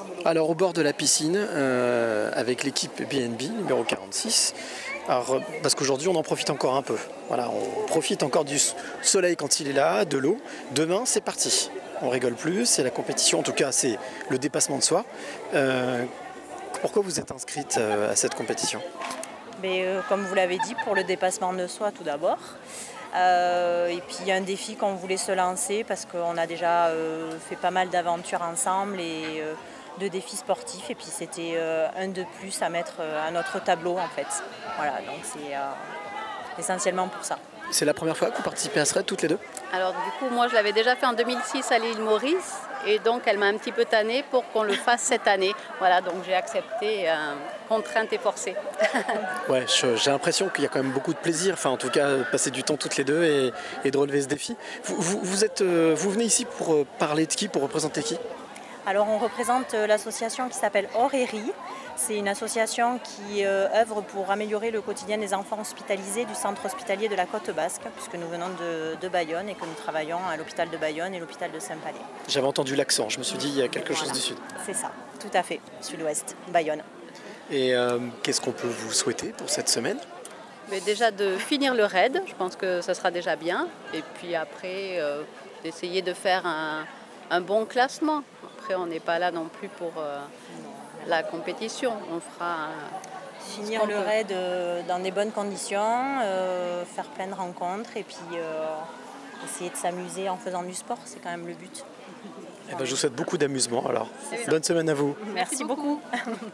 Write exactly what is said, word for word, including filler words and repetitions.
Alors au bord de la piscine, euh, avec l'équipe B N B numéro quarante-six, alors, parce qu'aujourd'hui on en profite encore un peu. Voilà, on profite encore du soleil quand il est là, de l'eau. Demain c'est parti, on rigole plus, c'est la compétition, en tout cas c'est le dépassement de soi. Euh, pourquoi vous êtes inscrite euh, à cette compétition ? Mais, euh, comme vous l'avez dit, pour le dépassement de soi tout d'abord. Euh, et puis il y a un défi qu'on voulait se lancer parce qu'on a déjà euh, fait pas mal d'aventures ensemble et euh, de défis sportifs. Et puis c'était euh, un de plus à mettre euh, à notre tableau en fait. Voilà, donc c'est euh, essentiellement pour ça. C'est la première fois que vous participez à ce raid toutes les deux ? Alors du coup, moi je l'avais déjà fait en deux mille six à l'île Maurice et donc elle m'a un petit peu tannée pour qu'on le fasse cette année. Voilà, donc j'ai accepté, euh, contrainte et forcée. Ouais, je, j'ai l'impression qu'il y a quand même beaucoup de plaisir, enfin en tout cas passer du temps toutes les deux et, et de relever ce défi. Vous, vous, vous, êtes, euh, vous venez ici pour euh, parler de qui, pour représenter qui ? Alors on représente l'association qui s'appelle Aurérie. C'est une association qui euh, œuvre pour améliorer le quotidien des enfants hospitalisés du centre hospitalier de la Côte Basque, puisque nous venons de, de Bayonne et que nous travaillons à l'hôpital de Bayonne et l'hôpital de Saint-Palais. J'avais entendu l'accent, je me suis dit il y a quelque Voilà. chose du sud. C'est ça, tout à fait, sud-ouest, Bayonne. Et euh, qu'est-ce qu'on peut vous souhaiter pour cette semaine ? Mais déjà de finir le raid, je pense que ça sera déjà bien. Et puis après, euh, d'essayer de faire un, un bon classement. Après, on n'est pas là non plus pour euh, la compétition. On fera un, Finir le raid euh, dans des bonnes conditions, euh, faire plein de rencontres et puis euh, essayer de s'amuser en faisant du sport, c'est quand même le but. Eh ben, je vous souhaite beaucoup d'amusement alors. Bonne semaine à vous. Merci beaucoup.